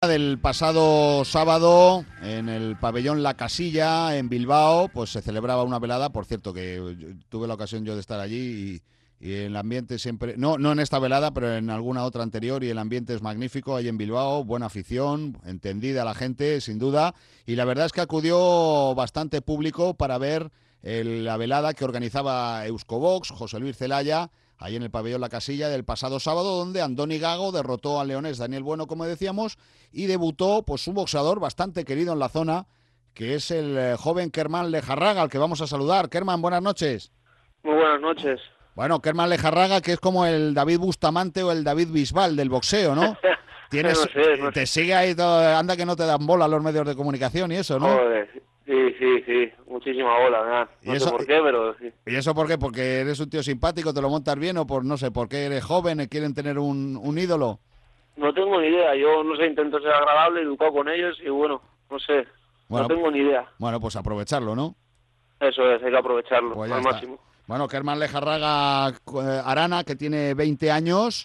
Del pasado sábado en el pabellón La Casilla en Bilbao, pues se celebraba una velada. Por cierto, que tuve la ocasión yo de estar allí y el ambiente siempre, no en esta velada, pero en alguna otra anterior, y el ambiente es magnífico ahí en Bilbao, buena afición, entendida la gente, sin duda, y la verdad es que acudió bastante público para ver la velada que organizaba Euskobox, José Luis Zelaya, ahí en el pabellón La Casilla del pasado sábado, donde Andoni Gago derrotó al leonés Daniel Bueno, como decíamos, y debutó pues un boxeador bastante querido en la zona, que es el joven Kerman Lejarraga, al que vamos a saludar. Kerman, buenas noches. Muy buenas noches. Bueno, Kerman Lejarraga, que es como el David Bustamante o el David Bisbal del boxeo, ¿no? No Tienes, sé, no te sé. sigue ahí todo, anda que no te dan bola los medios de comunicación y eso, ¿no? Joder, sí, muchísima bola, ¿verdad? ¿Y No sé eso, por qué, pero sí. y eso por qué? ¿Porque eres un tío simpático, te lo montas bien, o por, no sé, porque eres joven y quieren tener un ídolo? No tengo ni idea, yo no sé, intento ser agradable, educado con ellos y bueno, no sé, no Bueno, tengo ni idea. bueno, pues aprovecharlo, ¿no? Eso es, hay que aprovecharlo Pues ya al está. máximo. Bueno, Kerman Lejarraga Arana, que tiene 20 años,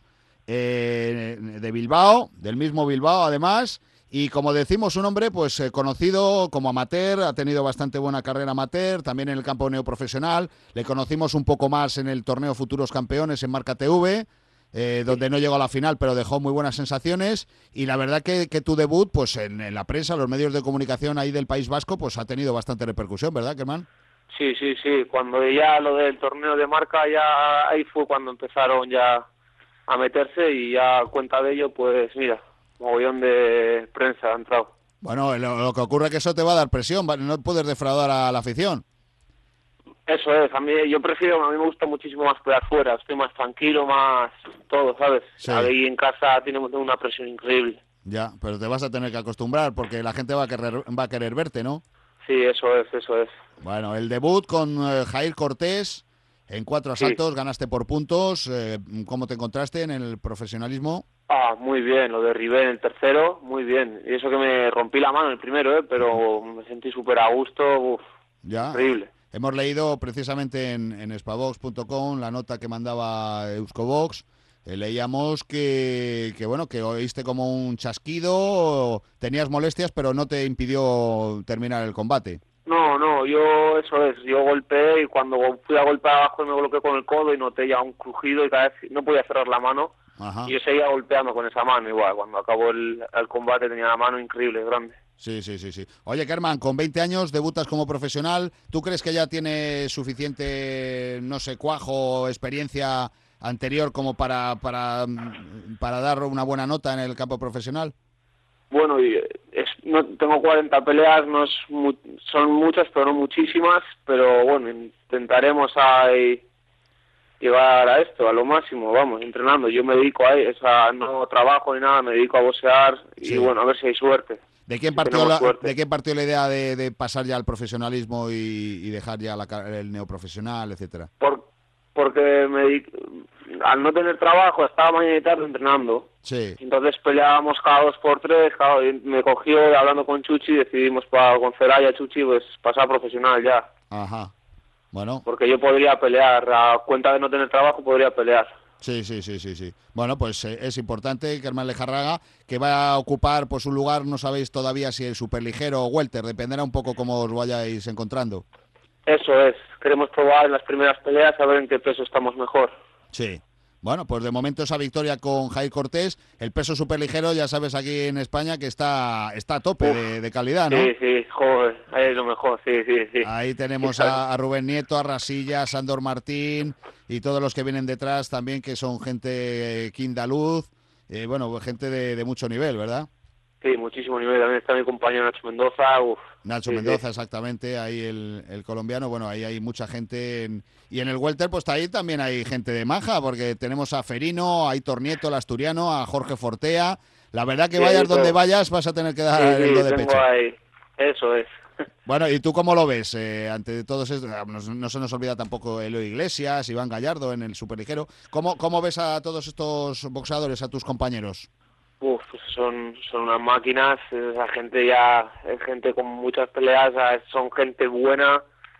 de Bilbao, del mismo Bilbao además, y como decimos, un hombre pues conocido como amateur, ha tenido bastante buena carrera amateur, también en el campo neoprofesional. Le conocimos un poco más en el torneo Futuros Campeones en Marca TV, Sí, donde no llegó a la final, pero dejó muy buenas sensaciones. Y la verdad que tu debut, pues en la prensa, los medios de comunicación ahí del País Vasco, pues ha tenido bastante repercusión, ¿verdad, Kerman? sí, cuando ya lo del torneo de marca, ya ahí fue cuando empezaron ya a meterse y ya a cuenta de ello, pues mira, mogollón de prensa ha entrado. Bueno, lo que ocurre es que eso te va a dar presión, ¿vale? No puedes defraudar a la afición. Eso es, a mí a mí me gusta muchísimo más pelear fuera, estoy más tranquilo, más todo, ¿sabes? Sí, Ahí en casa tenemos una presión increíble. ya, pero te vas a tener que acostumbrar porque la gente va a querer verte, ¿no? Sí, eso es. Bueno, el debut con Jair Cortés en 4 Sí. asaltos, ganaste por puntos. ¿Cómo te encontraste en el profesionalismo? Ah, muy bien, lo derribé en el tercero, muy bien. Y eso que me rompí la mano en el primero, pero me sentí súper a gusto, Ya, increíble. hemos leído precisamente en spavox.com la nota que mandaba Euskobox. Leíamos bueno, que oíste como un chasquido, tenías molestias, pero no te impidió terminar el combate. No, yo golpeé y cuando fui a golpear abajo me bloqueé con el codo y noté ya un crujido y cada vez no podía cerrar la mano Ajá. y yo seguía golpeando con esa mano igual. Cuando acabó el combate tenía la mano increíble, grande. Sí, sí, sí, sí. Oye, Kerman, con 20 años debutas como profesional. ¿Tú crees que ya tienes suficiente, no sé, cuajo o experiencia anterior como para dar una buena nota en el campo profesional? Bueno, no tengo 40 peleas, no es son muchas, pero no muchísimas, pero bueno, intentaremos ahí llegar a esto, a lo máximo, vamos, entrenando. Yo me dedico a eso, no trabajo ni nada, me dedico a boxear y Sí. bueno, a ver si hay suerte, ¿De quién si partió tenemos la, suerte. de quién partió la idea de pasar ya al profesionalismo y dejar ya el neoprofesional, etcétera? Porque al no tener trabajo estaba mañana y tarde entrenando. Sí, Entonces peleábamos cada 2 por 3, y me cogió hablando con Chuchi y decidimos con Celaya Chuchi pues pasar profesional ya. ajá. Bueno, Porque yo podría pelear, a cuenta de no tener trabajo podría pelear. sí, sí, sí, sí, sí. Bueno, pues es importante que Kerman Lejarraga, que va a ocupar pues un lugar, no sabéis todavía si es superligero o welter, dependerá un poco cómo os vayáis encontrando. Eso es, queremos probar en las primeras peleas a ver en qué peso estamos mejor. Sí. Bueno, pues de momento esa victoria con Jair Cortés, el peso superligero, ya sabes aquí en España que está a tope Uf, de calidad, ¿no? sí, joder, ahí es lo mejor, sí. Ahí tenemos Quizás, a Rubén Nieto, a Rasilla, a Sandor Martín y todos los que vienen detrás también, que son gente Quindaluz, bueno, gente de mucho nivel, ¿verdad? sí, muchísimo nivel. También está mi compañero Nacho Mendoza, Nacho sí. Mendoza, exactamente, ahí el colombiano, bueno, ahí hay mucha gente. Y en el welter, pues ahí también hay gente de maja, porque tenemos a Ferino, a Aitor Nieto, el asturiano, a Jorge Fortea. La verdad que Sí, vayas ahí donde todo. vayas vas a tener que dar el do de Tengo pecho. ahí, eso es. Bueno, ¿y tú cómo lo ves ante todos estos? No se nos olvida tampoco Eloy Iglesias, Iván Gallardo en el superligero. ¿Cómo ves a todos estos boxeadores, a tus compañeros? Pues son unas máquinas, esa gente ya es gente con muchas peleas, son gente buena,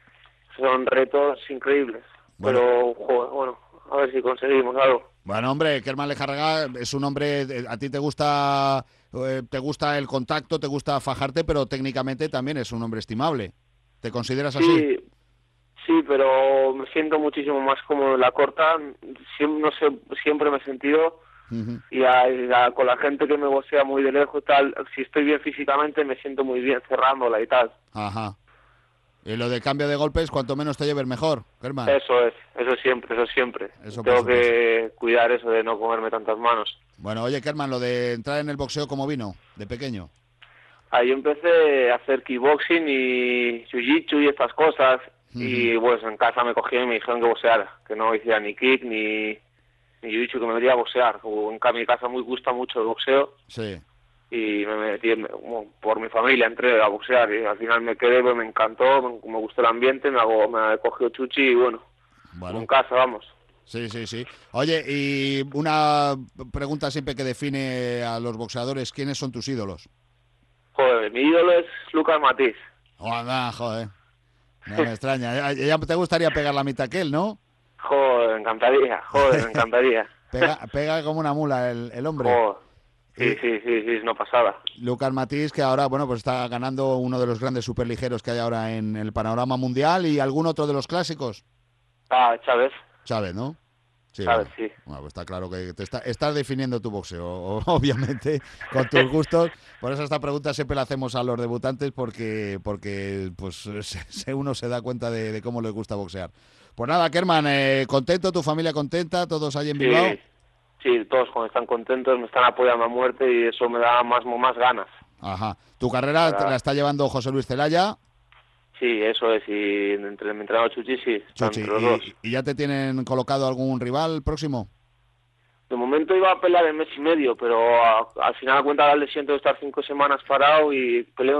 son retos increíbles. Bueno, Pero, joder, bueno, a ver si conseguimos algo. Bueno, hombre, Kerman Lejarraga es un hombre, a ti te gusta te gusta el contacto, te gusta fajarte, pero técnicamente también es un hombre estimable. ¿Te consideras así? Sí, sí, pero me siento muchísimo más cómodo en la corta. Siempre, no sé, siempre me he sentido Ujú. con la gente que me boxea muy de lejos y tal, si estoy bien físicamente me siento muy bien cerrándola y tal. Ajá. Y lo de cambio de golpes, cuanto menos te lleves mejor, Kerman. Eso siempre, eso siempre. Eso por Tengo supuesto. que cuidar eso de no comerme tantas manos. Bueno, oye, Kerman, lo de entrar en el boxeo, ¿cómo vino? De pequeño. Ahí empecé a hacer kickboxing y jiu-jitsu y estas cosas. Y pues en casa me cogieron y me dijeron que boxeara, que no hiciera ni kick ni jiu-jitsu, que me metía a boxear. En mi casa me gusta mucho el boxeo. Sí. Y me metí, por mi familia entré a boxear y al final me quedé, pues me encantó, me gustó el ambiente, me cogió Chuchi y bueno, en casa, vamos. Sí, sí, sí. Oye, y una pregunta siempre que define a los boxeadores, ¿quiénes son tus ídolos? Joder, mi ídolo es Lucas Matiz. Oh, anda, joder. No me extraña. Ya te gustaría pegar la mitad que él, ¿no? Joder, me encantaría. Pega como una mula el hombre. Joder. Sí, es una pasada. Lucas Matiz, que ahora, bueno, pues está ganando uno de los grandes superligeros que hay ahora en el panorama mundial. ¿Y algún otro de los clásicos? Chávez. Chávez, ¿no? Sí, Chávez, bueno. sí. Bueno, pues está claro que estás definiendo tu boxeo, obviamente, con tus gustos. Por eso esta pregunta siempre la hacemos a los debutantes porque pues uno se da cuenta de cómo les gusta boxear. Pues nada, Kerman, contento, tu familia contenta, todos allí en Bilbao. Sí, todos están contentos, me están apoyando a muerte y eso me da más ganas. Ajá. ¿Tu carrera la está llevando José Luis Celaya? Sí, eso es, y entre mi entrenador Chuchi, sí, están Chuchi, entre los dos. ¿Y ya te tienen colocado algún rival próximo? De momento iba a pelear en mes y medio, pero al final a cuenta de la lesión tengo que estar 5 semanas parado y peleo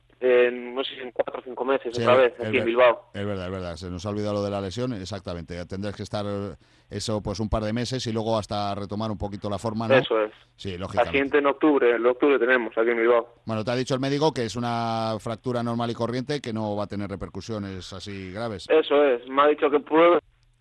no sé si en 4 o 5 meses otra vez, aquí en Bilbao. Es verdad, se nos ha olvidado lo de la lesión, exactamente. Tendrás que estar eso pues un par de meses y luego hasta retomar un poquito la forma, ¿no? Eso es. Sí, lógicamente. La siguiente en octubre tenemos aquí en Bilbao. Bueno, te ha dicho el médico que es una fractura normal y corriente que no va a tener repercusiones así graves. Eso es, me ha dicho que pruebe,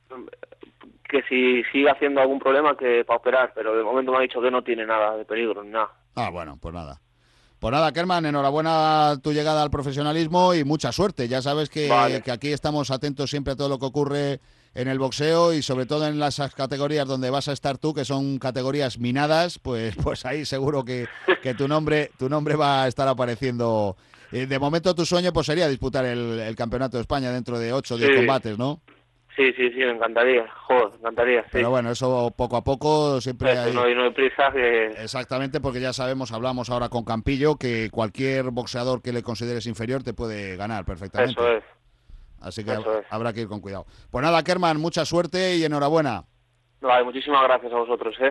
que si sigue haciendo algún problema que para operar, pero de momento me ha dicho que no tiene nada de peligro ni nada. Ah, bueno, pues nada. Pues nada, Kerman, enhorabuena tu llegada al profesionalismo y mucha suerte. Ya sabes que aquí estamos atentos siempre a todo lo que ocurre en el boxeo y sobre todo en las categorías donde vas a estar tú, que son categorías minadas, pues ahí seguro que tu nombre va a estar apareciendo. De momento tu sueño pues sería disputar el Campeonato de España dentro de 8 o 10 combates, ¿no? Sí, me encantaría, me encantaría, sí. Pero bueno, eso poco a poco siempre hay... No hay prisa que... Exactamente, porque ya sabemos, hablamos ahora con Campillo, que cualquier boxeador que le consideres inferior te puede ganar perfectamente. Eso es. Así que habrá que ir con cuidado. Pues nada, Kerman, mucha suerte y enhorabuena. Vale, muchísimas gracias a vosotros,